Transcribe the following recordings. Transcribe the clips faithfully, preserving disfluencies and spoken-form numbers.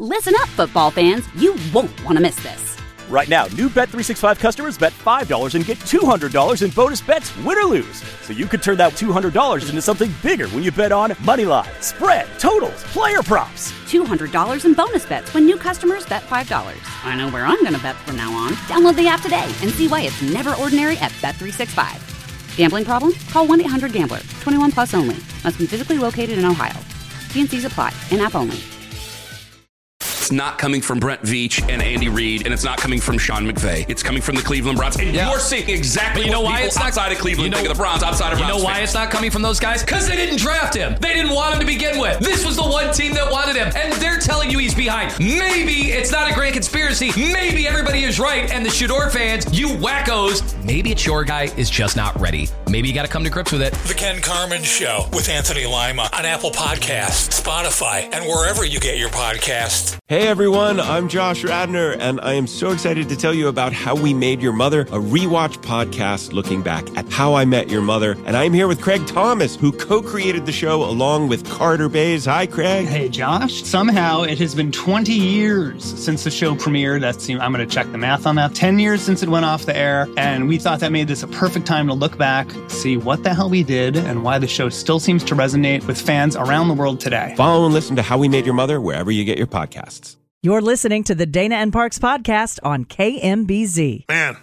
Listen up, football fans. You won't want to miss this. Right now, new Bet three sixty-five customers bet five dollars and get two hundred dollars in bonus bets, win or lose. So you could turn that two hundred dollars into something bigger when you bet on money line, spread, totals, player props. two hundred dollars in bonus bets when new customers bet five dollars. I know where I'm going to bet from now on. Download the app today and see why it's never ordinary at Bet three sixty-five. Gambling problem? Call one eight hundred gambler. twenty-one plus only. Must be physically located in Ohio. T and C's apply. In-app only. It's not coming from Brent Veach and Andy Reid, and it's not coming from Sean McVay. It's coming from the Cleveland Browns. And yeah. you're seeing exactly you know what why it's not, outside of Cleveland you know, think of the Browns, outside of You Browns know why fans. it's not coming from those guys? Because they didn't draft him. They didn't want him to begin with. This was the one team that wanted him, and they're telling you he's behind. Maybe it's not a great conspiracy. Maybe everybody is right, and the Shador fans, you wackos, maybe it's your guy is just not ready. Maybe you got to come to grips with it. The Ken Carman Show with Anthony Lima on Apple Podcasts, Spotify, and wherever you get your podcasts. Hey everyone, I'm Josh Radner, and I am so excited to tell you about How We Made Your Mother, a rewatch podcast looking back at How I Met Your Mother. And I'm here with Craig Thomas, who co-created the show along with Carter Bays. Hi, Craig. Hey, Josh. Somehow it has been twenty years since the show premiered. That's, I'm going to check the math on that. ten years since it went off the air, and we thought that made this a perfect time to look back, see what the hell we did, and why the show still seems to resonate with fans around the world today. Follow and listen to How We Made Your Mother wherever you get your podcasts. You're listening to the Dana and Parks podcast on K M B Z. Man,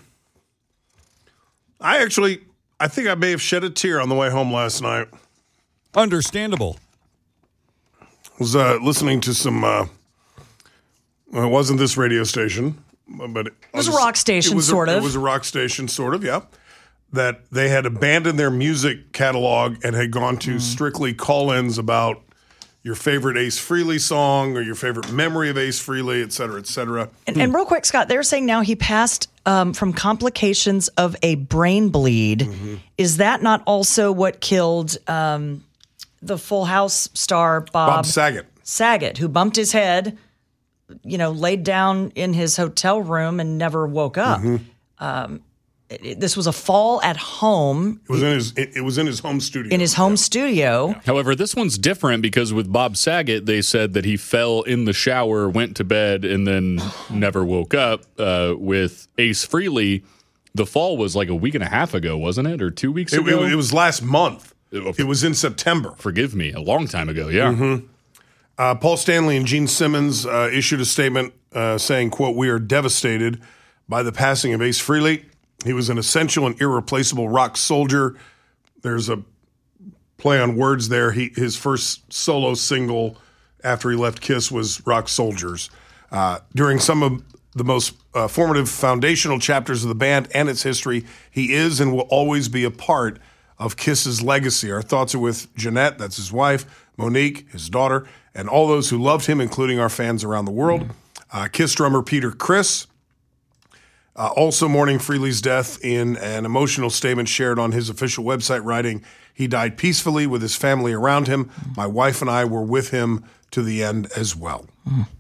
I actually, I think I may have shed a tear on the way home last night. Understandable. I was uh, listening to some, uh, well, it wasn't this radio station, but it, it was a rock station, it was sort a, of. It was a rock station, sort of, yeah. That they had abandoned their music catalog and had gone to mm. strictly call-ins about your favorite Ace Frehley song or your favorite memory of Ace Frehley, et cetera, et cetera. And, and real quick, Scott, they're saying now he passed um, from complications of a brain bleed. Mm-hmm. Is that not also what killed um, the Full House star Bob, Bob Saget? Saget, who bumped his head, you know, laid down in his hotel room and never woke up. Mm-hmm. Um, it, it, this was a fall at home. It was in his. It, it was in his home studio. In his home yeah. studio. Yeah. However, this one's different because with Bob Saget, they said that he fell in the shower, went to bed, and then never woke up. Uh, with Ace Frehley, the fall was like a week and a half ago, wasn't it, or two weeks it, ago? It, it was last month. It, it was in September. Forgive me, a long time ago. Yeah. Mm-hmm. Uh, Paul Stanley and Gene Simmons uh, issued a statement uh, saying, "quote We are devastated by the passing of Ace Frehley. He was an essential and irreplaceable rock soldier." There's a play on words there. He his first solo single after he left Kiss was "Rock Soldiers." Uh, during some of the most uh, formative foundational chapters of the band and its history, he is and will always be a part of Kiss's legacy. Our thoughts are with Jeanette, that's his wife, Monique, his daughter, and all those who loved him, including our fans around the world. Uh, Kiss drummer Peter Criss, uh, also mourning Frehley's death in an emotional statement shared on his official website, writing, "He died peacefully with his family around him. My wife and I were with him to the end as well." Mm.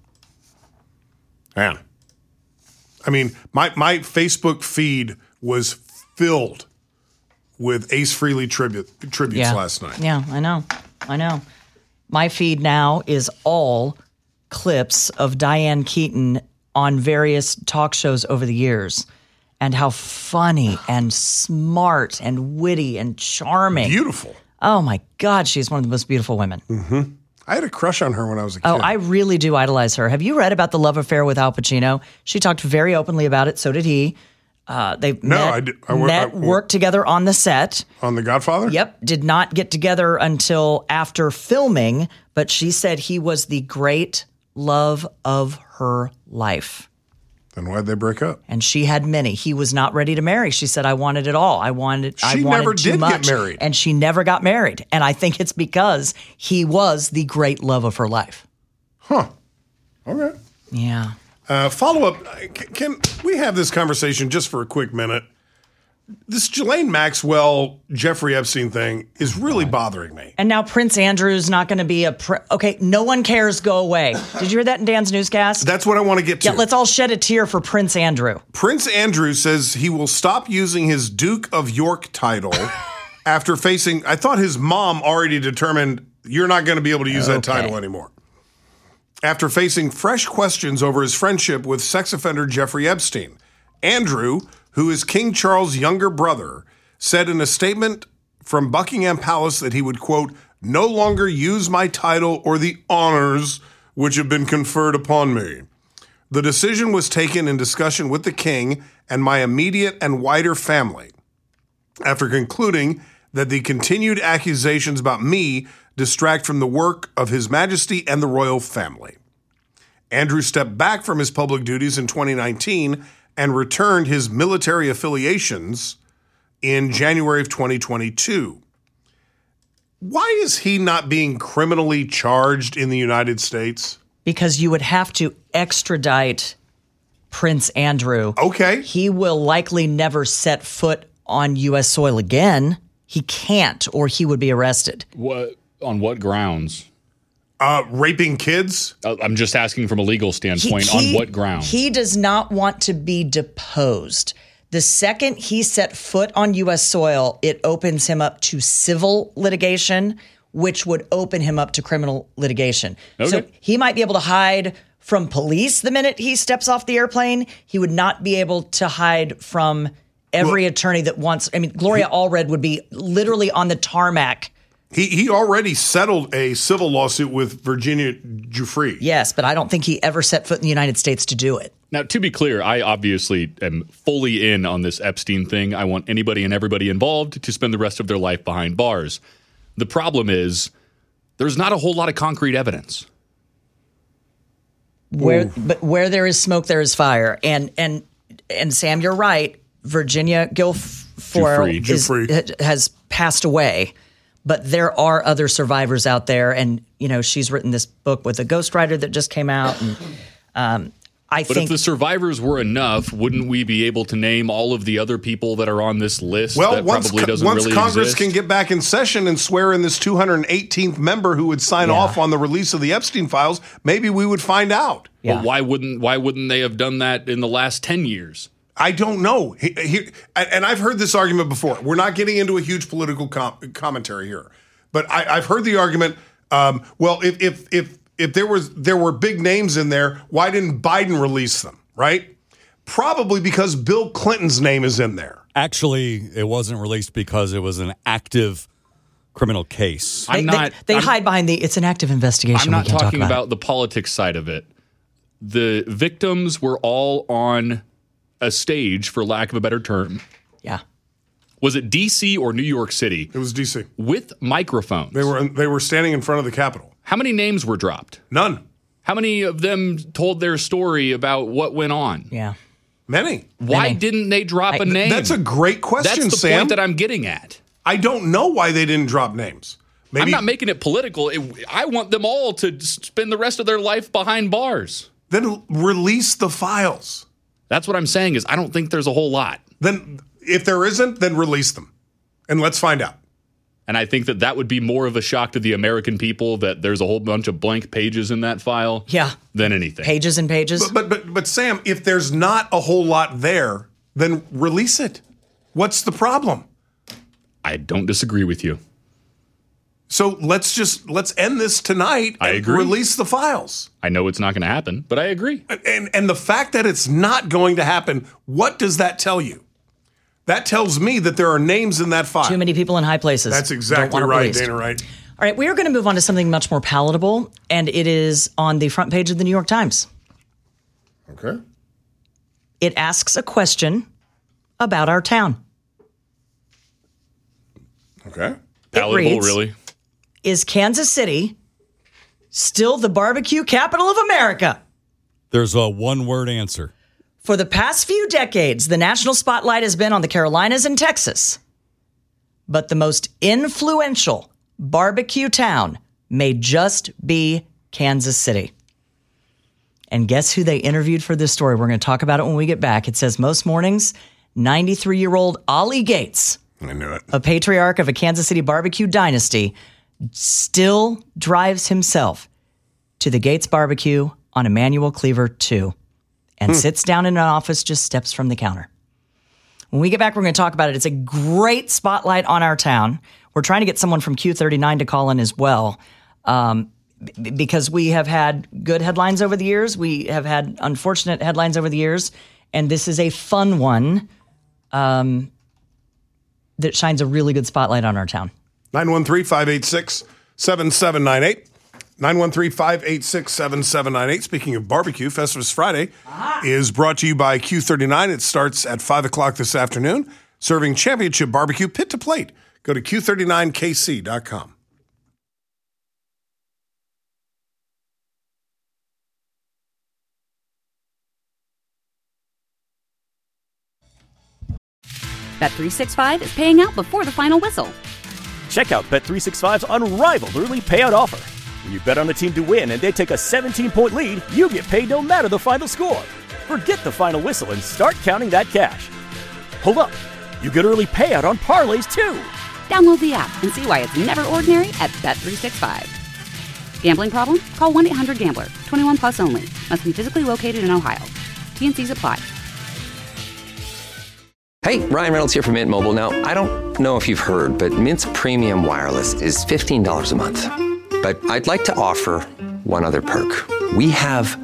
Man. I mean, my, my Facebook feed was filled with Ace Frehley tribute, tributes yeah. last night. Yeah, I know. I know. My feed now is all clips of Diane Keaton on various talk shows over the years and how funny and smart and witty and charming. Beautiful. Oh, my God. She's one of the most beautiful women. Mm-hmm. I had a crush on her when I was a kid. Oh, I really do idolize her. Have you read about the love affair with Al Pacino? She talked very openly about it. So did he. Uh, they no, met, I did, I wor- met I wor- worked together on the set. On The Godfather? Yep. Did not get together until after filming, but she said he was the great love of her life. Then why'd they break up? And she had many. He was not ready to marry. She said, I wanted it all. I wanted, she I wanted never too did much. get married. And she never got married. And I think it's because he was the great love of her life. Huh. Okay. Yeah. Uh, follow up. Can we have this conversation just for a quick minute? This Ghislaine Maxwell, Jeffrey Epstein thing is really bothering me. And now Prince Andrew's not going to be a... Pr- okay, no one cares, go away. Did you hear that in Dan's newscast? That's what I want to get to. Yeah, let's all shed a tear for Prince Andrew. Prince Andrew says he will stop using his Duke of York title after facing... I thought his mom already determined you're not going to be able to use okay. that title anymore. after facing fresh questions over his friendship with sex offender Jeffrey Epstein. Andrew, who is King Charles' younger brother, said in a statement from Buckingham Palace that he would, quote, no longer use my title or the honors which have been conferred upon me. The decision was taken in discussion with the king and my immediate and wider family, after concluding that the continued accusations about me distract from the work of His Majesty and the royal family. Andrew stepped back from his public duties in twenty nineteen and returned his military affiliations in January of twenty twenty-two. Why is he not being criminally charged in the United States? Because you would have to extradite Prince Andrew. Okay. He will likely never set foot on U S soil again. He can't, or he would be arrested. What on what grounds? Uh, raping kids? Uh, I'm just asking from a legal standpoint. He- he- on what grounds? He does not want to be deposed. The second he set foot on U S soil, it opens him up to civil litigation, which would open him up to criminal litigation. Okay. So he might be able to hide from police the minute he steps off the airplane. He would not be able to hide from every well, attorney that wants. I mean, Gloria he, Allred would be literally on the tarmac. He he already settled a civil lawsuit with Virginia Giuffre. Yes, but I don't think he ever set foot in the United States to do it. Now, to be clear, I obviously am fully in on this Epstein thing. I want anybody and everybody involved to spend the rest of their life behind bars. The problem is there's not a whole lot of concrete evidence. Where, but where there is smoke, there is fire. And and and Sam, you're right. Virginia Giuffre is, has passed away, but there are other survivors out there. And you know, she's written this book with a ghostwriter that just came out. And um, I but think if the survivors were enough, wouldn't we be able to name all of the other people that are on this list? Well, that once, probably doesn't once really Congress exist? can get back in session and swear in this two hundred eighteenth member who would sign Yeah. off on the release of the Epstein files, maybe we would find out. Yeah. Well, why wouldn't why wouldn't they have done that in the last ten years? I don't know. He, he, and I've heard this argument before. We're not getting into a huge political com- commentary here, but I, I've heard the argument. Um, well, if if if if there was there were big names in there, why didn't Biden release them? Right? Probably because Bill Clinton's name is in there. Actually, it wasn't released because it was an active criminal case. they, I'm not. they, they I'm, hide behind the. It's an active investigation. I'm not we can't talking talk about, about it. the politics side of it. The victims were all on a stage, for lack of a better term. Yeah. Was it D C or New York City? It was D C with microphones. They were they were standing in front of the Capitol. How many names were dropped? None. How many of them told their story about what went on? Yeah. Many. Why Many. didn't they drop I- a name? That's a great question, That's the Sam. point that I'm getting at. I don't know why they didn't drop names. Maybe I'm not making it political. It, I want them all to spend the rest of their life behind bars. Then release the files. That's what I'm saying is I don't think there's a whole lot. Then if there isn't, then release them. And let's find out. And I think that that would be more of a shock to the American people that there's a whole bunch of blank pages in that file Yeah. than anything. Pages and pages. But, but but but Sam, if there's not a whole lot there, then release it. What's the problem? I don't disagree with you. So let's just let's end this tonight I and agree. release the files. I know it's not going to happen, but I agree. And and the fact that it's not going to happen, what does that tell you? That tells me that there are names in that file. Too many people in high places. That's Don't exactly want it right, released. Dana Wright. All right, we are going to move on to something much more palatable, and it is on the front page of the New York Times. Okay. It asks a question about our town. Okay. Palatable, reads, really? Is Kansas City still the barbecue capital of America? There's a one-word answer. For the past few decades, the national spotlight has been on the Carolinas and Texas. But the most influential barbecue town may just be Kansas City. And guess who they interviewed for this story? We're going to talk about it when we get back. It says most mornings, ninety-three-year-old Ollie Gates, I knew it. a patriarch of a Kansas City barbecue dynasty, still drives himself to the Gates Barbecue on Emmanuel Cleaver two and Hmm. sits down in an office just steps from the counter. When we get back, we're going to talk about it. It's a great spotlight on our town. We're trying to get someone from Q thirty-nine to call in as well. Um, b- because we have had good headlines over the years. We have had unfortunate headlines over the years. And this is a fun one um, that shines a really good spotlight on our town. nine one three, five eight six, seven seven nine eight. nine one three, five eight six, seven seven nine eight. Speaking of barbecue, Festivus Friday ah. is brought to you by Q thirty-nine. It starts at five o'clock this afternoon, serving championship barbecue pit to plate. Go to Q thirty-nine K C dot com. Bet three sixty-five is paying out before the final whistle. Check out Bet three sixty-five's unrivaled early payout offer. When you bet on a team to win and they take a seventeen-point lead, you get paid no matter the final score. Forget the final whistle and start counting that cash. Hold up. You get early payout on parlays, too. Download the app and see why it's never ordinary at Bet three sixty-five. Gambling problem? Call one eight hundred gambler. twenty-one plus only. Must be physically located in Ohio. T N Cs apply. Hey, Ryan Reynolds here from Mint Mobile. Now, I don't know if you've heard, but Mint's premium wireless is fifteen dollars a month. But I'd like to offer one other perk. We have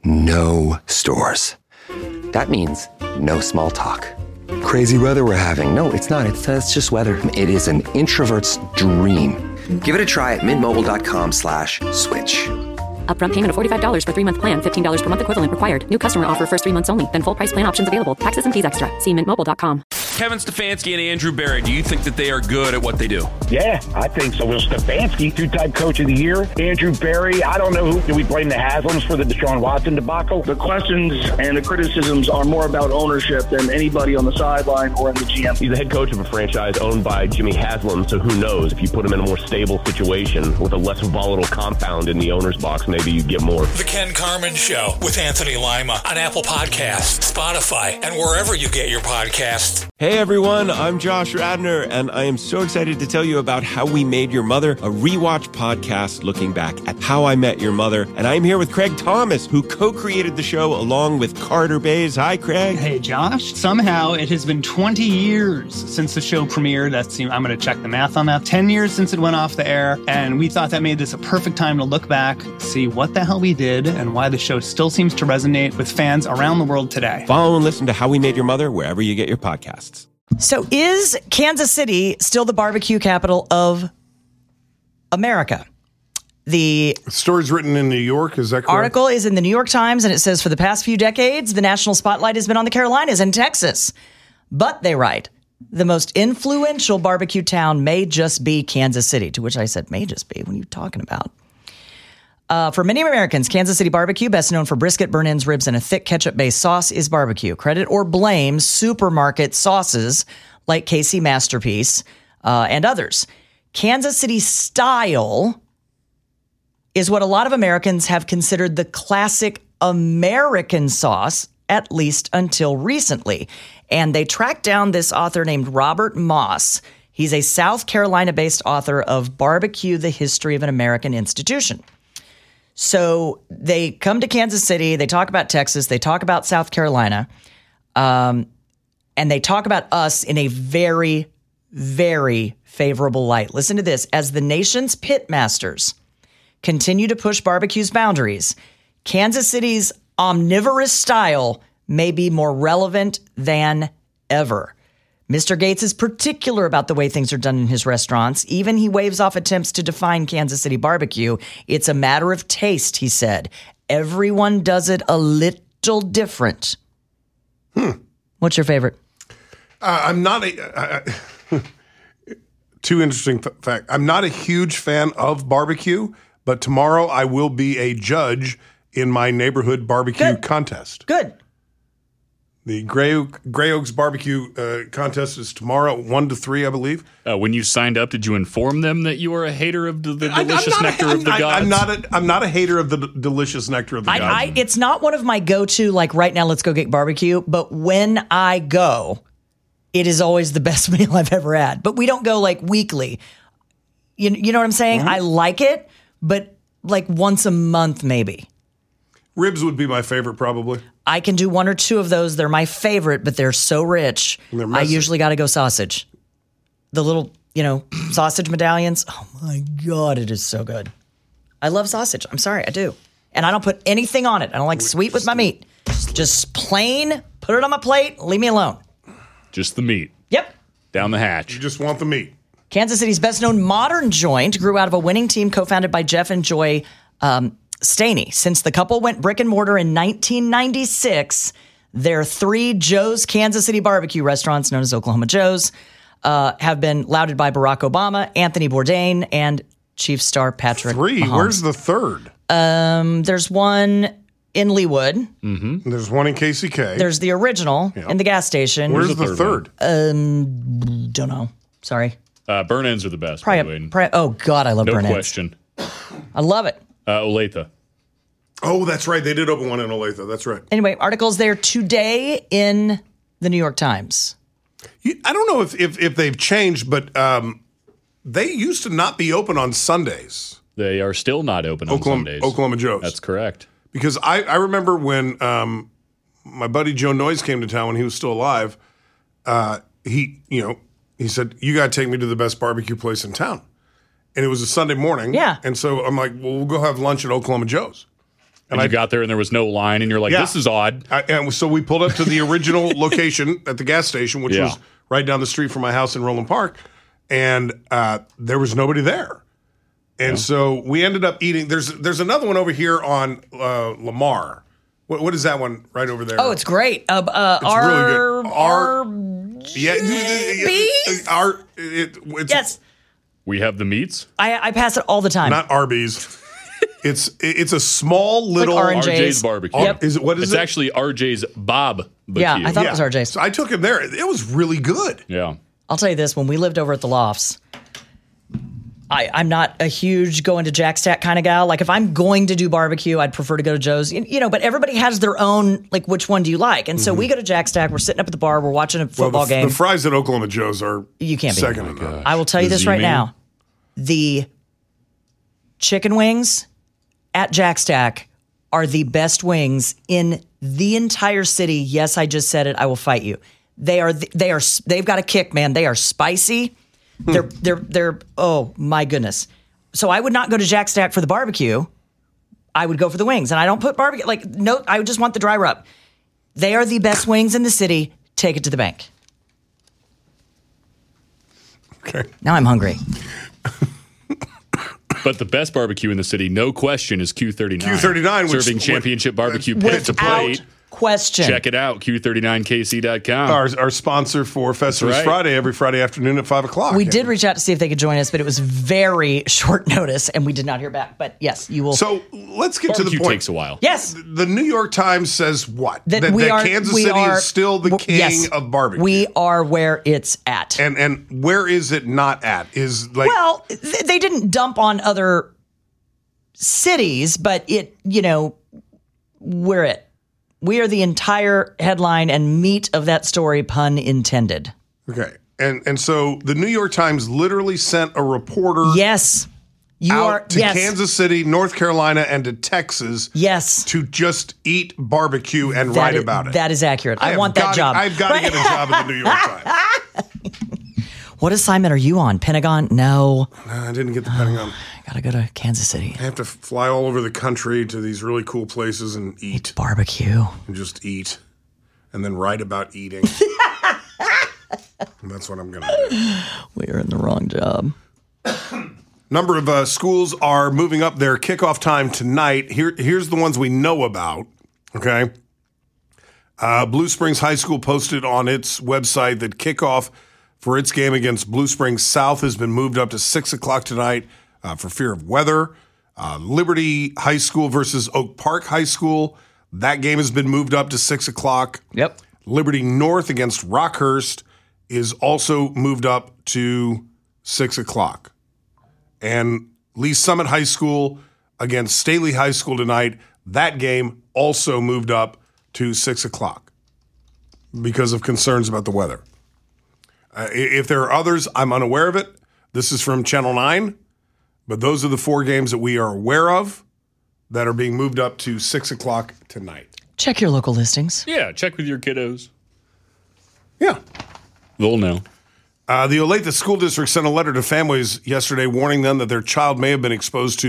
no stores. That means no small talk. Crazy weather we're having. No, it's not. It's, uh, it's just weather. It is an introvert's dream. Give it a try at mintmobile.com slash switch. Upfront payment of forty-five dollars for three-month plan. fifteen dollars per month equivalent required. New customer offer first three months only. Then full price plan options available. Taxes and fees extra. See mint mobile dot com. Kevin Stefanski and Andrew Berry, do you think that they are good at what they do? Yeah, I think so. Will Stefanski, two-time coach of the year. Andrew Berry, I don't know who. Do we blame the Haslams for the Deshaun Watson debacle? The questions and the criticisms are more about ownership than anybody on the sideline or in the G M. He's the head coach of a franchise owned by Jimmy Haslam, so who knows? If you put him in a more stable situation with a less volatile compound in the owner's box, maybe you get more. The Ken Carman Show with Anthony Lima on Apple Podcasts, Spotify, and wherever you get your podcasts. Hey everyone, I'm Josh Radner, and I am so excited to tell you about How We Made Your Mother, a rewatch podcast looking back at How I Met Your Mother. And I'm here with Craig Thomas, who co-created the show along with Carter Bays. Hi, Craig. Hey, Josh. Somehow it has been twenty years since the show premiered. That's, I'm going to check the math on that. ten years since it went off the air, and we thought that made this a perfect time to look back, see what the hell we did, and why the show still seems to resonate with fans around the world today. Follow and listen to How We Made Your Mother wherever you get your podcasts. So is Kansas City still the barbecue capital of America? The story's written in New York, is that correct? Article is in the New York Times, and it says, for the past few decades, the national spotlight has been on the Carolinas and Texas. But, they write, the most influential barbecue town may just be Kansas City, to which I said, may just be. What are you talking about? Uh, for many Americans, Kansas City barbecue, best known for brisket, burnt-ends, ribs, and a thick ketchup-based sauce, is barbecue. Credit or blame supermarket sauces like K C Masterpiece uh, and others. Kansas City style is what a lot of Americans have considered the classic American sauce, at least until recently. And they tracked down this author named Robert Moss. He's a South Carolina-based author of Barbecue, the History of an American Institution. So they come to Kansas City, they talk about Texas, they talk about South Carolina, um, and they talk about us in a very, very favorable light. Listen to this. As the nation's pitmasters continue to push barbecue's boundaries, Kansas City's omnivorous style may be more relevant than ever. Mister Gates is particular about the way things are done in his restaurants. Even he waves off attempts to define Kansas City barbecue. It's a matter of taste, he said. Everyone does it a little different. Hmm. What's your favorite? Uh, I'm not a... Uh, too interesting f- fact. I'm not a huge fan of barbecue, but tomorrow I will be a judge in my neighborhood barbecue Good. contest. Good. The Gray, Oak, Gray Oaks barbecue uh, contest is tomorrow, one to three, I believe. Uh, when you signed up, did you inform them that you were a hater of the, the delicious I'm, I'm nectar a, of the I, gods? I'm not a, I'm not a hater of the d- delicious nectar of the I, gods. I, it's not one of my go-to, like, right now, let's go get barbecue. But when I go, it is always the best meal I've ever had. But we don't go, like, weekly. You, you know what I'm saying? Mm-hmm. I like it, but, like, once a month, maybe. Ribs would be my favorite, probably. I can do one or two of those. They're my favorite, but they're so rich. I usually got to go sausage. The little, you know, sausage medallions. Oh, my God, it is so good. I I love sausage. I'm sorry, I do. And I don't put anything on it. I don't like sweet with my meat. Just plain, put it on my plate, leave me alone. Just the meat. Yep. Down the hatch. You just want the meat. Kansas City's best-known modern joint grew out of a winning team co-founded by Jeff and Joy um, Staney. Since the couple went brick and mortar in nineteen ninety-six, their three Joe's Kansas City barbecue restaurants, known as Oklahoma Joe's, uh, have been lauded by Barack Obama, Anthony Bourdain, and Chief star Patrick Three? Mahomes. Where's the third? Um, there's one in Leawood. Mm-hmm. There's one in K C K. There's the original Yeah. in the gas station. Where's the third? Um, don't know. Sorry. Uh, burn ends are the best. by the way. Probably, probably, oh, God, I love no burn ends. question. I love it. Uh, Olathe. Oh, that's right. They did open one in Olathe. That's right. Anyway, articles there today in the New York Times. You- I don't know if, if, if they've changed, but um, they used to not be open on Sundays. They are still not open Oklahoma, on Sundays. Oklahoma Joe's. That's correct. Because I, I remember when um, my buddy Joe Noyes came to town when he was still alive, uh, he, you know, he said, you got to take me to the best barbecue place in town. And it was a Sunday morning. Yeah. And so I'm like, well, we'll go have lunch at Oklahoma Joe's. And, you got there and there was no line, and you're like, Yeah. this is odd. I, and so we pulled up to the original location at the gas station, which Yeah. was right down the street from my house in Roland Park. And uh, there was nobody there. And so we ended up eating. There's there's another one over here on uh, Lamar. What, what is that one right over there? Oh, it's great. Uh, uh, It's R- really good. R- R- yeah, our it, it's Yes. We have the meats. I, I pass it all the time. not Arby's. It's it's a small little R and J's. R J's barbecue. Yep. Is it what is it's it? actually R J's Bob. Yeah, I thought it was R J's. So I took him there. It was really good. Yeah. I'll tell you this, when we lived over at the Lofts, I, I'm not a huge going to Jack Stack kind of gal. Like if I'm going to do barbecue, I'd prefer to go to Joe's. You, you know, but everybody has their own, like which one do you like? And so we go to Jack Stack, we're sitting up at the bar, we're watching a Mm-hmm. Well, football the, game. the fries at Oklahoma Joe's are You can't beat second them. to none. I will tell you The this right Z-Man? now. The chicken wings at Jack Stack are the best wings in the entire city. Yes, I just said it. I will fight you. They are the, they are they've got a kick, man. They are spicy. They're they're they're oh my goodness. So I would not go to Jack Stack for the barbecue. I would go for the wings. And I don't put barbecue like no, I would just want the dry rub. They are the best wings in the city. Take it to the bank. Okay. Now I'm hungry. But the best barbecue in the city, no question, is Q thirty-nine. Q thirty-nine, which- serving championship barbecue pit to plate. Question. Check it out, Q thirty-nine K C dot com. Our, our sponsor for Festivus right. Friday every Friday afternoon at five o'clock. We did reach out to see if they could join us, but it was very short notice, and we did not hear back. But yes, you will. So let's get to Barbecue the point. takes a while. Yes. The New York Times says what? That we are- Kansas we City are- is still the w- king yes. of barbecue. We are where it's at. and and where is it not at? Is like Well, th- they didn't dump on other cities, but it, you know, we're it. We are the entire headline and meat of that story, pun intended. okay. And and so the New York Times literally sent a reporter Yes. You out are to yes. Kansas City, North Carolina, and to Texas Yes. to just eat barbecue and That write is- about it. That is accurate. I, have want that gotta- job. I've got to get a job at the New York Times. What assignment are you on? Pentagon? No. I didn't get the Pentagon. Gotta go to Kansas City. I have to fly all over the country to these really cool places and eat. Barbecue. And just eat. And then write about eating. And that's what I'm going to do. We are in the wrong job. Number of uh, schools are moving up their kickoff time tonight. Here, here's the ones we know about. Okay. Uh, Blue Springs High School posted on its website that kickoff for its game against Blue Springs South has been moved up to six o'clock tonight uh, for fear of weather. Uh, Liberty High School versus Oak Park High School. That game has been moved up to six o'clock. Yep. Liberty North against Rockhurst is also moved up to six o'clock. And Lee Summit High School against Staley High School tonight. That game also moved up to six o'clock because of concerns about the weather. Uh, if there are others, I'm unaware of it. This is from Channel nine, but those are the four games that we are aware of that are being moved up to six o'clock tonight. Check your local listings. Yeah, check with your kiddos. Yeah. They'll know. Uh, the Olathe School District sent a letter to families yesterday warning them that their child may have been exposed to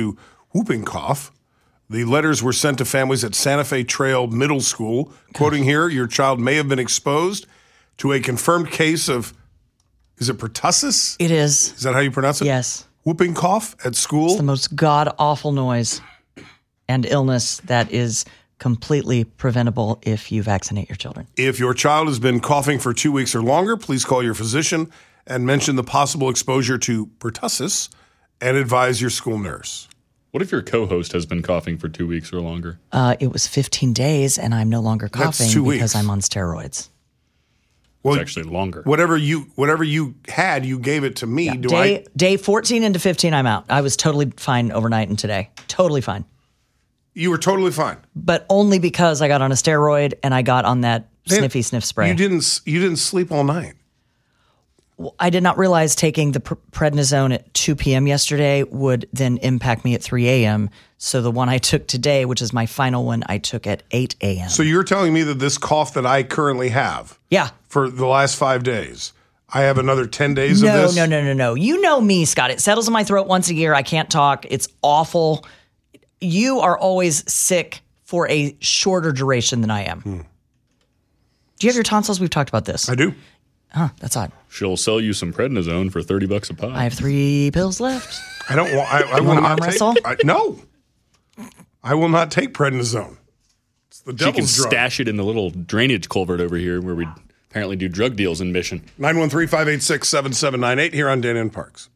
whooping cough. The letters were sent to families at Santa Fe Trail Middle School. Quoting here, your child may have been exposed to a confirmed case of, is it pertussis? It is. Is that how you pronounce it? Yes. Whooping cough at school? It's the most god-awful noise and illness that is completely preventable if you vaccinate your children. If your child has been coughing for two weeks or longer, please call your physician and mention the possible exposure to pertussis and advise your school nurse. What if your co-host has been coughing for two weeks or longer? Uh, it was fifteen days, and I'm no longer That's coughing two because weeks. I'm on steroids. Well, it's actually longer. Whatever you whatever you had, you gave it to me. Yeah, Do day, I? day fourteen into fifteen, I'm out. I was totally fine overnight and today. Totally fine. You were totally fine. But only because I got on a steroid and I got on that Man, sniffy sniff spray. You didn't. You didn't sleep all night. I did not realize taking the pr- prednisone at two p.m. yesterday would then impact me at three a.m. So the one I took today, which is my final one, I took at eight a.m. So you're telling me that this cough that I currently have, yeah, for the last five days, I have another ten days no, of this? No, no, no, no. You know me, Scott. It settles in my throat once a year. I can't talk. It's awful. You are always sick for a shorter duration than I am. Hmm. Do you have your tonsils? We've talked about this. I do. Huh, that's odd. She'll sell you some prednisone for thirty bucks a pop. I have three pills left. I don't want. I, I You will want to not arm take. wrestle? I, no, I will not take prednisone. It's the She can devil's drug. stash it in the little drainage culvert over here where we apparently do drug deals in Mission. nine one three, five eight six, seven seven nine eight here on Dana and Parks.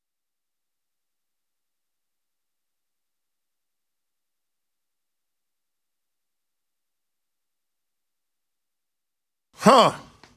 Huh.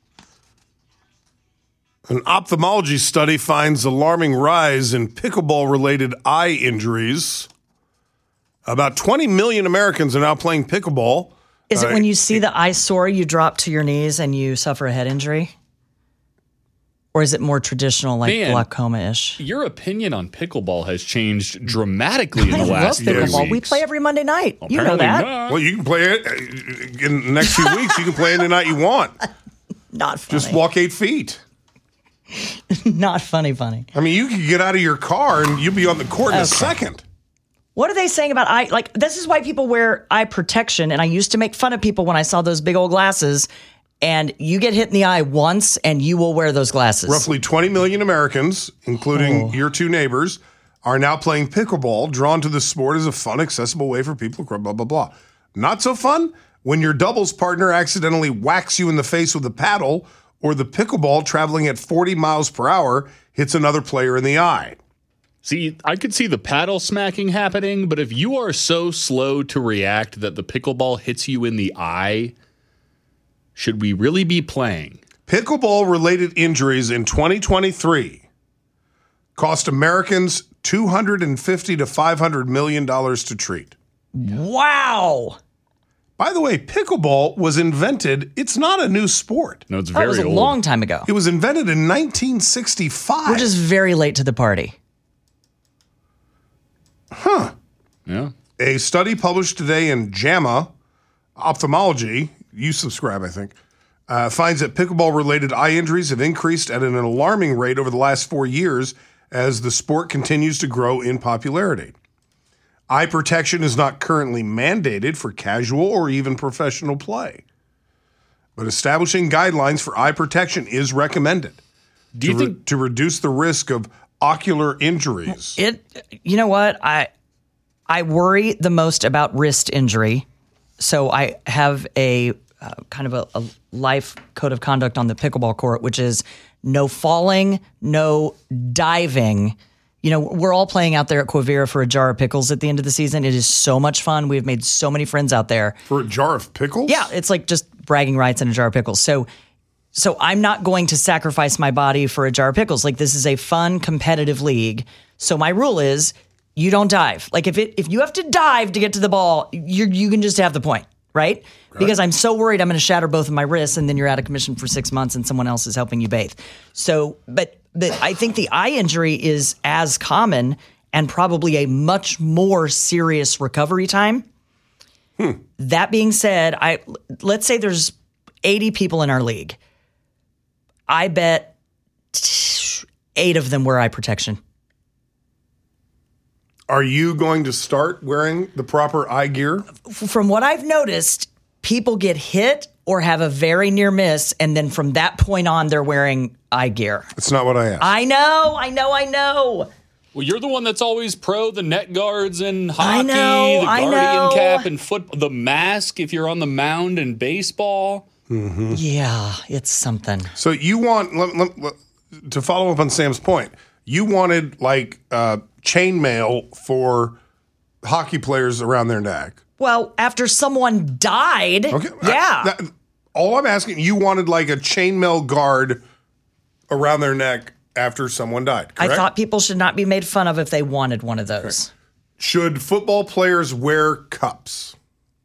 An ophthalmology study finds alarming rise in pickleball-related eye injuries. About twenty million Americans are now playing pickleball. Is it Uh, when you see the eyesore, you drop to your knees and you suffer a head injury? Or is it more traditional, like Man, glaucoma-ish? Your opinion on pickleball has changed dramatically in I the last love few pickleball. weeks. We play every Monday night. You know Apparently that. not. Well, you can play it uh, in the next few weeks. You can play any night you want. Not funny. Just walk eight feet. Not funny, funny. I mean, you could get out of your car and you'll be on the court in a Okay. second. What are they saying about eye? Like, this is why people wear eye protection. And I used to make fun of people when I saw those big old glasses. And you get hit in the eye once and you will wear those glasses. Roughly twenty million Americans, including Oh. your two neighbors, are now playing pickleball, drawn to the sport as a fun, accessible way for people to blah, blah, blah. Not so fun when your doubles partner accidentally whacks you in the face with a paddle or the pickleball traveling at forty miles per hour hits another player in the eye. See, I could see the paddle smacking happening, but if you are so slow to react that the pickleball hits you in the eye, should we really be playing? Pickleball-related injuries in twenty twenty-three cost Americans two hundred fifty to five hundred million dollars to treat. Wow. By the way, pickleball was invented. It's not a new sport. No, it's That was a long time ago. It was invented in nineteen sixty-five. We're just very late to the party. Huh. Yeah. A study published today in JAMA Ophthalmology, you subscribe, I think, uh, finds that pickleball-related eye injuries have increased at an alarming rate over the last four years as the sport continues to grow in popularity. Eye protection is not currently mandated for casual or even professional play, but establishing guidelines for eye protection is recommended Do you to, re- think to reduce the risk of ocular injuries. It, you know what? I, I worry the most about wrist injury. So I have a uh, kind of a, a life code of conduct on the pickleball court, which is no falling, no diving. You know, we're all playing out there at Quivira for a jar of pickles at the end of the season. It is so much fun. We've made so many friends out there. For a jar of pickles? Yeah, it's like just bragging rights in a jar of pickles. So so I'm not going to sacrifice my body for a jar of pickles. Like, this is a fun, competitive league. So my rule is you don't dive. Like, if it if you have to dive to get to the ball, you you can just have the point, right? right? Because I'm so worried I'm going to shatter both of my wrists, and then you're out of commission for six months and someone else is helping you bathe. So, but, but I think the eye injury is as common and probably a much more serious recovery time. Hmm. That being said, I let's say there's eighty people in our league. I bet eight of them wear eye protection. Are you going to start wearing the proper eye gear? From what I've noticed, people get hit or have a very near miss, and then from that point on, they're wearing eye gear. That's not what I asked. I know, I know, I know. Well, you're the one that's always pro the net guards in hockey, I know, the I guardian know. cap in football, the mask if you're on the mound in baseball. Mm-hmm. Yeah, it's something. So you want, let, let, let, to follow up on Sam's point, you wanted like uh, chainmail for hockey players around their neck. Well, after someone died, Okay. yeah. I- that- all I'm asking, you wanted like a chainmail guard around their neck after someone died, correct? I thought people should not be made fun of if they wanted one of those. Should football players wear cups?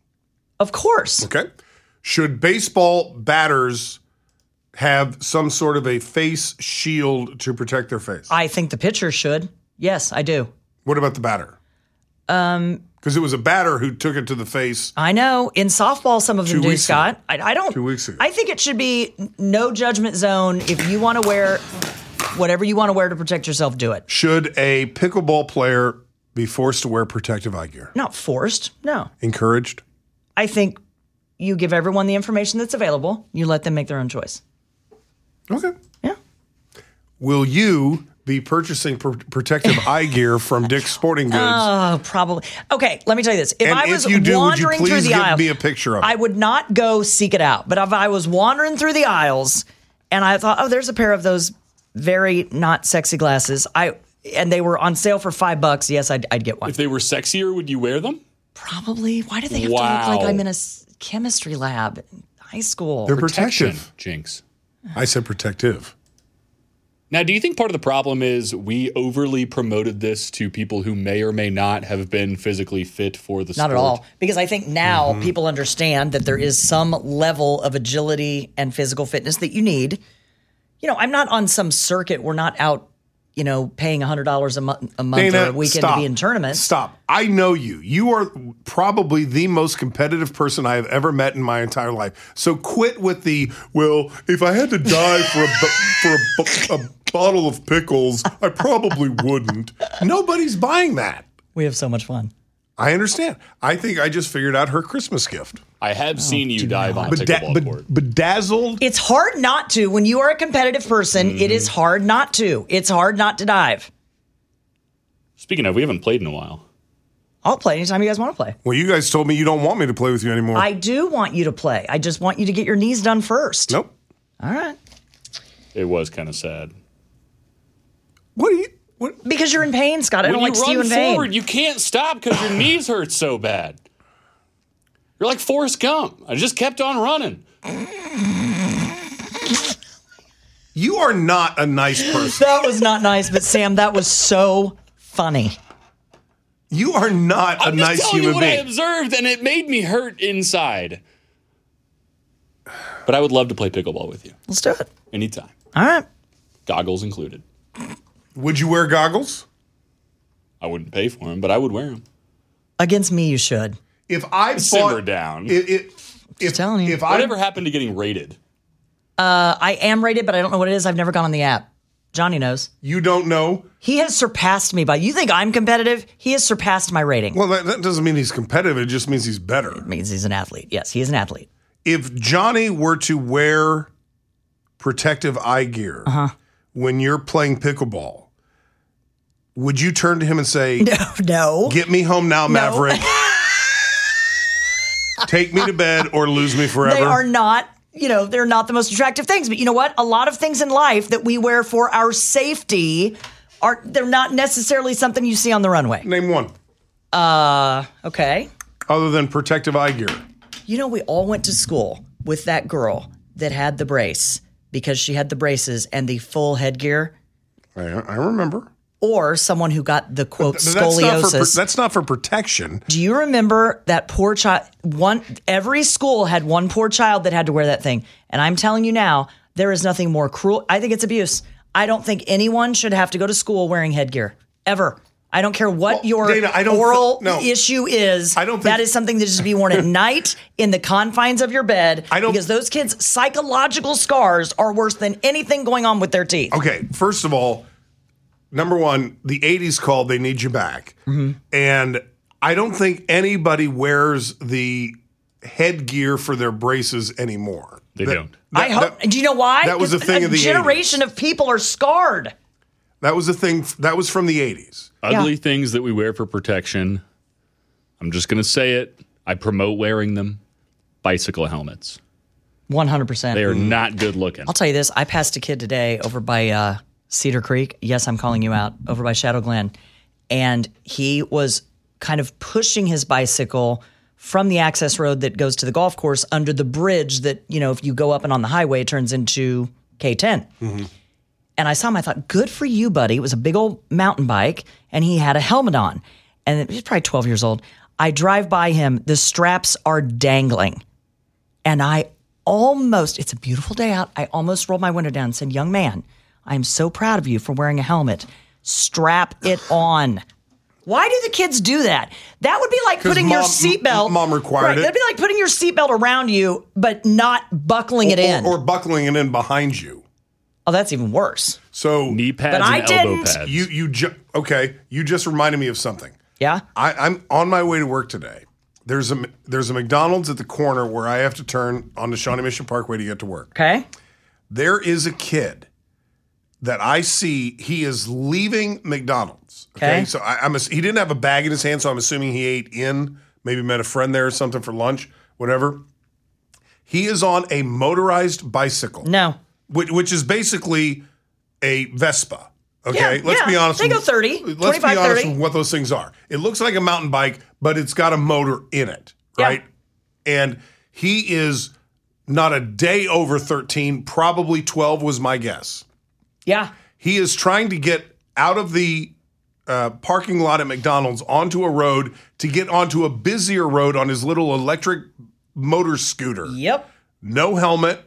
Of course. Okay. Should baseball batters have some sort of a face shield to protect their face? I think the pitcher should. Yes, I do. What about the batter? Um, Because it was a batter who took it to the face. I know. In softball, some of them Two do, weeks Scott. I, I don't. Two weeks ago. I think it should be no judgment zone. If you want to wear whatever you want to wear to protect yourself, do it. Should a pickleball player be forced to wear protective eye gear? Not forced. No. Encouraged? I think you give everyone the information that's available. You let them make their own choice. Okay. Yeah. Will you be purchasing pr- protective eye gear from Dick's Sporting Goods? Oh, probably. Okay, let me tell you this. If And I if was you do, would you wandering please through the give aisle, me a picture of it? I would not go seek it out. But if I was wandering through the aisles and I thought, oh, there's a pair of those very not sexy glasses, I and they were on sale for five bucks, yes, I'd, I'd get one. If they were sexier, would you wear them? Probably. Why do they have to Wow. look like I'm in a s- chemistry lab in high school? They're Protection, protective. Jinx. I said protective. Now, do you think part of the problem is we overly promoted this to people who may or may not have been physically fit for the sport? Not at all. Because I think now Mm-hmm. people understand that there is some level of agility and physical fitness that you need. You know, I'm not on some circuit. We're not out, you know, paying one hundred dollars a, mo- a month Dana, or a weekend stop. to be in tournaments. Stop. I know you. You are probably the most competitive person I have ever met in my entire life. So quit with the, well, if I had to die for a, bu- for a, bu- a bottle of pickles, I probably wouldn't. Nobody's buying that. We have so much fun. I understand. I think I just figured out her Christmas gift. I have seen you dive on a Beda- pickleball bed- court. bedazzled. It's hard not to. When you are a competitive person, Mm-hmm. it is hard not to. It's hard not to dive. Speaking of, we haven't played in a while. I'll play anytime you guys want to play. Well, you guys told me you don't want me to play with you anymore. I do want you to play. I just want you to get your knees done first. Nope. All right. It was kind of sad. What are you? What? Because you're in pain, Scott. I when don't like you to see you run in pain. forward, you can't stop because your knees hurt so bad. You're like Forrest Gump. I just kept on running. You are not a nice person. That was not nice, but Sam, that was so funny. You are not a I'm just nice telling human you what I being. observed, and it made me hurt inside. But I would love to play pickleball with you. Let's do it. Anytime. All right. Goggles included. Would you wear goggles? I wouldn't pay for them, but I would wear them. Against me, you should. If I Simmer bought, down. It, it, if, telling you. If I Whatever happened to getting rated? Uh, I am rated, but I don't know what it is. I've never gone on the app. Johnny knows. You don't know? He has surpassed me by. You think I'm competitive? He has surpassed my rating. Well, that, that doesn't mean he's competitive. It just means he's better. It means he's an athlete. Yes, he is an athlete. If Johnny were to wear protective eye gear Uh-huh. when you're playing pickleball, would you turn to him and say, No, no. "Get me home now, Maverick. Take me to bed or lose me forever"? They are not, you know, they're not the most attractive things. But you know what? A lot of things in life that we wear for our safety are they're not necessarily something you see on the runway. Name one. Uh, okay. Other than protective eye gear. You know, we all went to school with that girl that had the brace because she had the braces and the full headgear. I, I remember. Or someone who got the quote But that's not, for, scoliosis. that's not for protection. Do you remember that poor child? One every school had one poor child that had to wear that thing, and I'm telling you now, there is nothing more cruel. I think it's abuse. I don't think anyone should have to go to school wearing headgear ever. I don't care what Well, your Dana, I don't oral thi- no. issue is. I don't think- that is something that should be worn at night in the confines of your bed. I don't- because those kids' psychological scars are worse than anything going on with their teeth. Okay, first of all, number one, the eighties called They Need You Back. Mm-hmm. And I don't think anybody wears the headgear for their braces anymore. They That- don't. that- I hope. that- do you know why? That was a 'Cause thing of the generation of people are scarred. That was a thing. That was from the eighties. Ugly Yeah. things that we wear for protection. I'm just going to say it. I promote wearing them. Bicycle helmets. one hundred percent. They are not good looking. I'll tell you this. I passed a kid today over by uh, Cedar Creek. Yes, I'm calling you out. Over by Shadow Glen. And he was kind of pushing his bicycle from the access road that goes to the golf course under the bridge that, you know, if you go up and on the highway, it turns into K ten. Mm-hmm. And I saw him. I thought, good for you, buddy. It was a big old mountain bike, and he had a helmet on. And he's probably twelve years old. I drive by him. The straps are dangling. And I almost, it's a beautiful day out. I almost rolled my window down and said, young man, I am so proud of you for wearing a helmet. Strap it on. Why do the kids do that? That would be like 'Cause putting your mom- seatbelt. mom required right, it. That'd be like putting your seatbelt around you, but not buckling it or, in. Or, or buckling it in behind you. Oh, that's even worse. So knee pads But and I elbow didn't. pads. You you ju- okay? You just reminded me of something. Yeah. I, I'm on my way to work today. There's a there's a McDonald's at the corner where I have to turn onto Shawnee Mission Parkway to get to work. Okay. There is a kid that I see. He is leaving McDonald's. Okay, Okay. so I, I'm ass- he didn't have a bag in his hand, so I'm assuming he ate in. Maybe met a friend there or something for lunch, whatever. He is on a motorized bicycle. No. Which, which is basically a Vespa. Okay, Yeah, let's yeah. be honest. They with- go thirty, Let's be twenty-five, honest thirty. with what those things are. It looks like a mountain bike, but it's got a motor in it, Yeah. right? And he is not a day over thirteen, probably twelve was my guess. Yeah. He is trying to get out of the uh, parking lot at McDonald's onto a road to get onto a busier road on his little electric motor scooter. Yep. No helmet.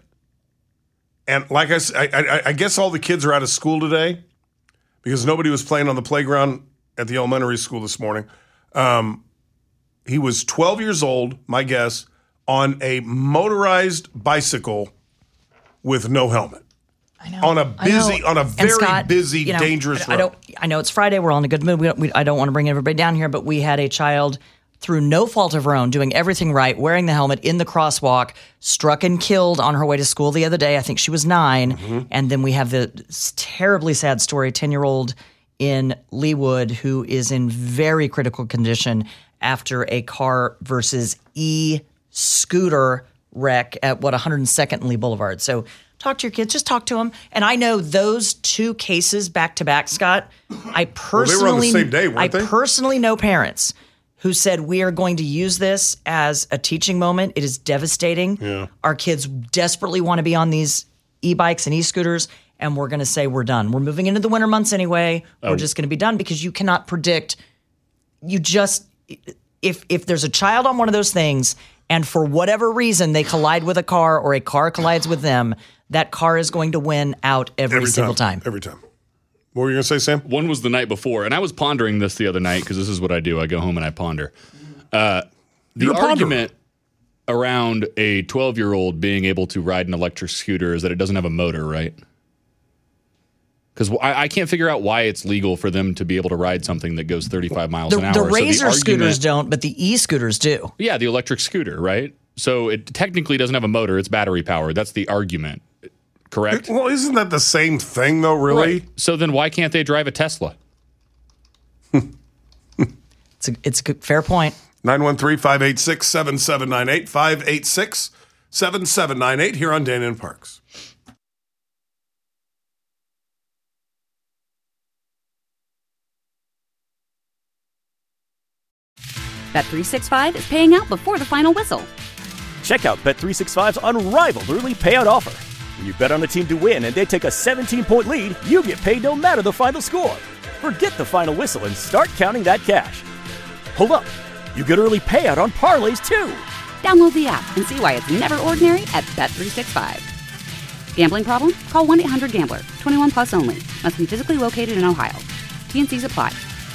And like I, s- I- I- I guess all the kids are out of school today because nobody was playing on the playground at the elementary school this morning. Um, he was twelve years old, my guess, on a motorized bicycle with no helmet. I know. On a I busy, know. on a And very Scott, busy, you know, dangerous I, I road. don't. I know it's Friday. We're all in a good mood. We don't, we, I don't want to bring everybody down here, but we had a child through no fault of her own, doing everything right, wearing the helmet in the crosswalk, struck and killed on her way to school the other day. I think she was nine. Mm-hmm. And then we have the s- terribly sad story, ten-year-old in Leawood who is in very critical condition after a car versus e-scooter wreck at, what, one hundred second and Lee Boulevard. So talk to your kids. Just talk to them. And I know those two cases back to back, Scott, I personally, Well, they were on the same day, weren't I they? personally know parents who said, we are going to use this as a teaching moment. It is devastating. Yeah. Our kids desperately want to be on these e-bikes and e-scooters, and we're going to say we're done. We're moving into the winter months anyway. We're Oh. just going to be done because you cannot predict. You just, if if there's a child on one of those things and for whatever reason they collide with a car or a car collides with them, that car is going to win out every, Every single time. Every time. What were you going to say, Sam? One was the night before, and I was pondering this the other night because this is what I do. I go home and I ponder. Uh, the You're a ponderer. argument around a twelve-year-old being able to ride an electric scooter is that it doesn't have a motor, right? Because I, I can't figure out why it's legal for them to be able to ride something that goes thirty-five miles The, an hour. the So Razor argument- scooters don't, but the e-scooters do. Yeah, the electric scooter, right? So it technically doesn't have a motor. It's battery powered. That's the argument, correct? Well, isn't that the same thing, though, really? Right. So then why can't they drive a Tesla? It's a, it's a good, fair point. nine one three, five eight six, seven seven nine eight, five eight six, seven seven nine eight here on Dana and Parks. Bet three sixty-five is paying out before the final whistle. Check out Bet three sixty-five's unrivaled early payout offer. When you bet on a team to win and they take a seventeen-point lead, you get paid no matter the final score. Forget the final whistle and start counting that cash. Hold up. You get early payout on parlays, too. Download the app and see why it's never ordinary at Bet three sixty-five. Gambling problem? Call one eight hundred gambler. twenty-one plus only. Must be physically located in Ohio. T N Cs apply.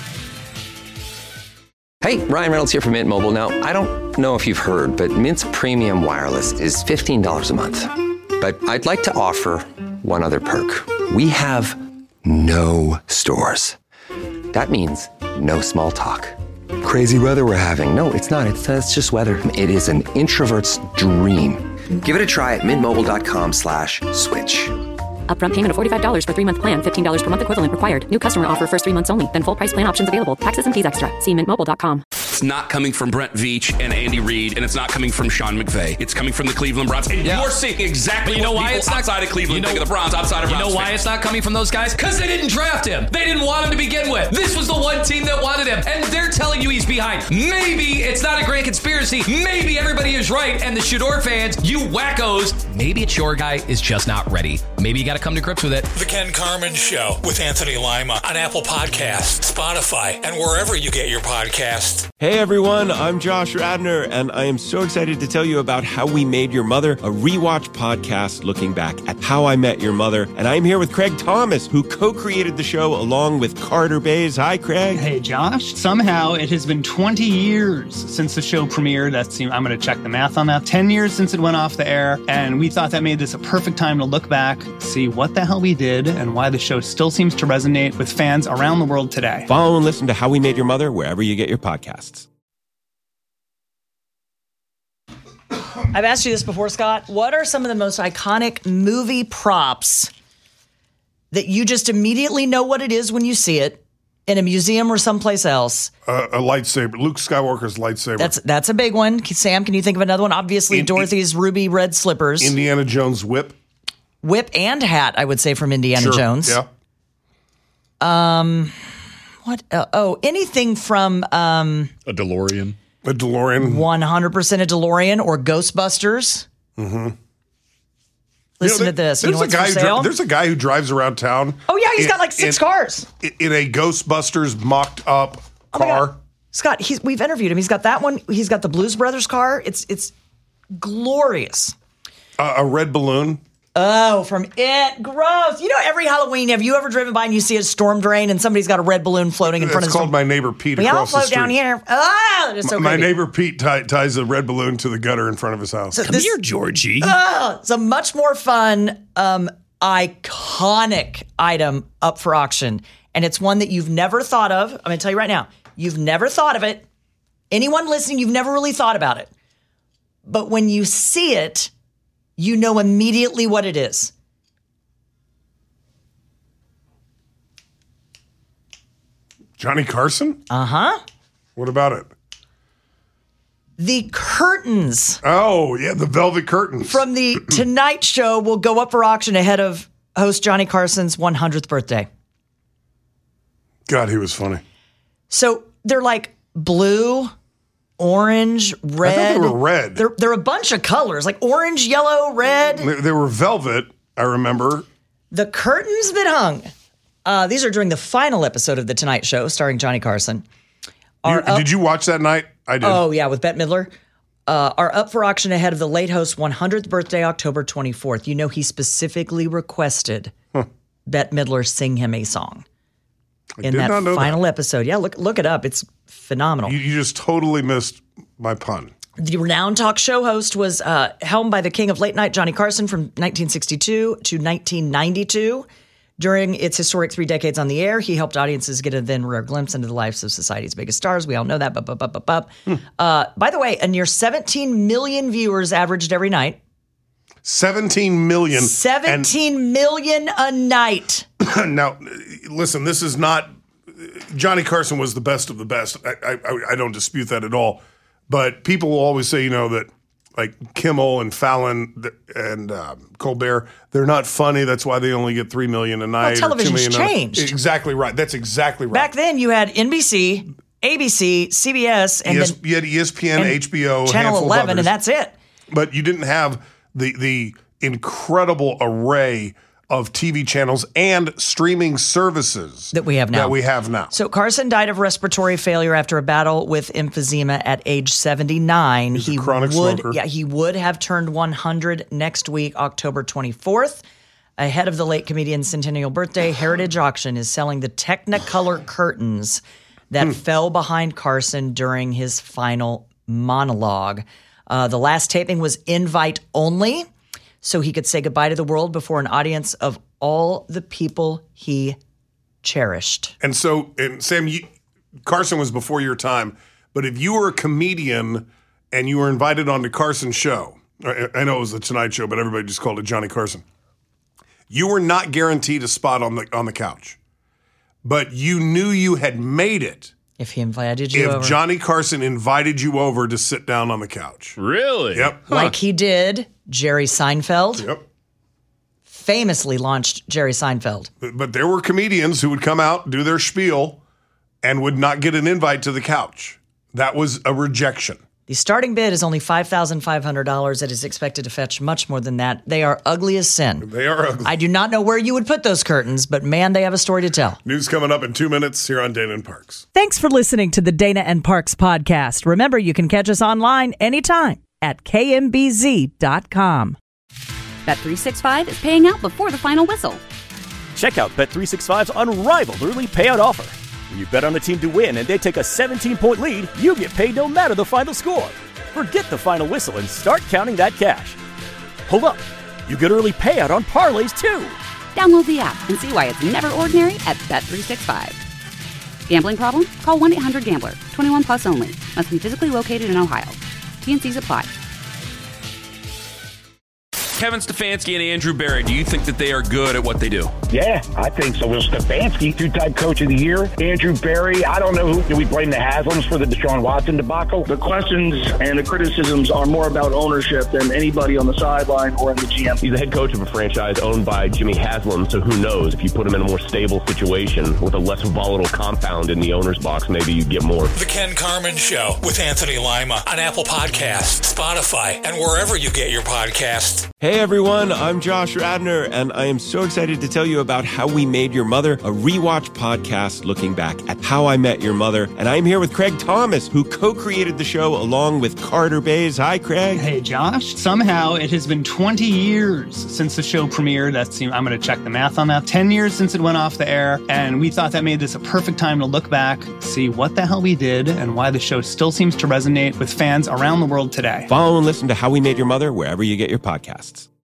Hey, Ryan Reynolds here from Mint Mobile. Now, I don't know if you've heard, but Mint's premium wireless is fifteen dollars a month. But I'd like to offer one other perk. We have no stores. That means no small talk. Crazy weather we're having. No, it's not. It's, uh, it's just weather. It is an introvert's dream. Give it a try at mintmobile.com slash switch. Upfront payment of forty-five dollars for three-month plan, fifteen dollars per month equivalent required. New customer offer first three months only. Then full price plan options available. Taxes and fees extra. See mint mobile dot com. It's not coming from Brent Veach and Andy Reid, and it's not coming from Sean McVay. It's coming from the Cleveland Browns. And Yeah. you're seeing exactly But you know what why people it's not outside of Cleveland you know, think of the Browns, outside of You Browns know why fans. it's not coming from those guys? Because they didn't draft him. They didn't want him to begin with. This was the one team that wanted him, and they're telling you he's behind. Maybe it's not a grand conspiracy. Maybe everybody is right, and the Shador fans, you wackos, maybe it's your guy is just not ready. Maybe you got to come to grips with it. The Ken Carmen Show with Anthony Lima on Apple Podcasts, Spotify, and wherever you get your podcasts. Hey everyone, I'm Josh Radner, and I am so excited to tell you about How We Made Your Mother, a rewatch podcast looking back at How I Met Your Mother. And I'm here with Craig Thomas, who co-created the show along with Carter Bays. Hi, Craig. Hey, Josh. Somehow it has been twenty years since the show premiered. That's, I'm going to check the math on that. ten years since it went off the air, and we thought that made this a perfect time to look back, see what the hell we did, and why the show still seems to resonate with fans around the world today. Follow and listen to How We Made Your Mother wherever you get your podcasts. I've asked you this before, Scott. What are some of the most iconic movie props that you just immediately know what it is when you see it in a museum or someplace else? Uh, a lightsaber. Luke Skywalker's lightsaber. That's that's a big one. Sam, can you think of another one? Obviously, In- Dorothy's ruby red slippers. Indiana Jones whip. Whip and hat, I would say, from Indiana Sure, Jones. Yeah. Um, what? Uh, oh, anything from um, A DeLorean. A DeLorean. one hundred percent a DeLorean or Ghostbusters. Mm-hmm. Listen You know, to this. You There's know a what's guy. for Who dri- sale? there's a guy who drives around town. Oh, yeah, he's in- got like six in- cars. in a Ghostbusters mocked up car. Scott, he's, we've interviewed him. He's got that one. He's got the Blues Brothers car. It's it's glorious. Uh, a red balloon. Oh, from It. Gross. You know, every Halloween, have you ever driven by and you see a storm drain and somebody's got a red balloon floating in It's front of called My Neighbor Pete We all across the float street. down here. Ah, it's so my creepy. neighbor Pete tie, ties a red balloon to the gutter in front of his house. So Come this- here, Georgie. Ah, it's a much more fun, um, iconic item up for auction. And it's one that you've never thought of. I'm going to tell you right now. You've never thought of it. Anyone listening, you've never really thought about it. But when you see it, you know immediately what it is. Johnny Carson? Uh-huh. What about it? The curtains Oh, yeah, the velvet curtains. from the Tonight Show will go up for auction ahead of host Johnny Carson's one hundredth birthday. God, he was funny. So they're like blue, orange, red. they were red. They're, they're a bunch of colors, like orange, yellow, red. They, they were velvet, I remember. The curtains that hung. Uh, these are during the final episode of The Tonight Show, starring Johnny Carson. Are You- up- did you watch that night? I did. Oh, yeah, with Bette Midler. Uh, are up for auction ahead of the late host's one hundredth birthday, October twenty-fourth. You know, he specifically requested Bette Midler sing him a song in did that not know final episode. Yeah, look look it up. It's phenomenal. You, you just totally missed my pun. The renowned talk show host was uh, helmed by the king of late night, Johnny Carson, from nineteen sixty-two to nineteen ninety-two. During its historic three decades on the air, he helped audiences get a then rare glimpse into the lives of society's biggest stars. We all know that. Bup, bup, bup, bup, bup. Hmm. Uh, by the way, a near seventeen million viewers averaged every night. seventeen million. seventeen million a night. And now, listen, this is not. Johnny Carson was the best of the best. I, I, I don't dispute that at all. But people will always say, you know, that like Kimmel and Fallon and um, Colbert, they're not funny. That's why they only get three million a night. Well, or two television's million a- changed. Exactly right. That's exactly right. Back then, you had N B C, A B C, C B S, and ES, then you had E S P N, and H B O, a Channel handful of eleven, others. and that's it. But you didn't have the the incredible array of T V channels and streaming services that we have now. That we have now. So Carson died of respiratory failure after a battle with emphysema at age seventy-nine. He's a he chronic would, smoker. yeah, he would have turned one hundred next week, October twenty-fourth. Ahead of the late comedian's centennial birthday, Heritage Auction is selling the Technicolor curtains that Hmm. fell behind Carson during his final monologue. Uh, the last taping was invite only, so he could say goodbye to the world before an audience of all the people he cherished. And so, and Sam, you, Carson was before your time, but if you were a comedian and you were invited on the Carson show, I, I know it was the Tonight Show, but everybody just called it Johnny Carson. You were not guaranteed a spot on the on the couch, but you knew you had made it if he invited you if over. Johnny Carson invited you over to sit down on the couch. Really? Yep. Huh. Like he did Jerry Seinfeld. Yep. Famously launched Jerry Seinfeld. But, but there were comedians who would come out, do their spiel, and would not get an invite to the couch. That was a rejection. The starting bid is only five thousand five hundred dollars. It is expected to fetch much more than that. They are ugly as sin. They are ugly. I do not know where you would put those curtains, but man, they have a story to tell. News coming up in two minutes here on Dana and Parks. Thanks for listening to the Dana and Parks podcast. Remember, you can catch us online anytime at K M B Z dot com. Bet three sixty-five is paying out before the final whistle. Check out Bet three sixty-five's unrivaled early payout offer. When you bet on a team to win and they take a seventeen-point lead, you get paid no matter the final score. Forget the final whistle and start counting that cash. Hold up. You get early payout on parlays, too. Download the app and see why it's never ordinary at Bet three sixty-five. Gambling problem? Call one eight hundred gambler. twenty-one plus only. Must be physically located in Ohio. T N Cs apply. Kevin Stefanski and Andrew Berry, do you think that they are good at what they do? Yeah, I think so. Will Stefanski, two-time coach of the year. Andrew Berry, I don't know who. Do we blame the Haslams for the Deshaun Watson debacle? The questions and the criticisms are more about ownership than anybody on the sideline or in the G M. He's the head coach of a franchise owned by Jimmy Haslam, so who knows? If you put him in a more stable situation with a less volatile compound in the owner's box, maybe you get more. The Ken Carman Show with Anthony Lima on Apple Podcasts, Spotify, and wherever you get your podcasts. Hey everyone, I'm Josh Radner, and I am so excited to tell you about How We Made Your Mother, a rewatch podcast looking back at How I Met Your Mother. And I'm here with Craig Thomas, who co-created the show along with Carter Bays. Hi, Craig. Hey, Josh. Somehow it has been twenty years since the show premiered. That's, I'm going to check the math on that. ten years since it went off the air, and we thought that made this a perfect time to look back, see what the hell we did, and why the show still seems to resonate with fans around the world today. Follow and listen to How We Made Your Mother wherever you get your podcasts.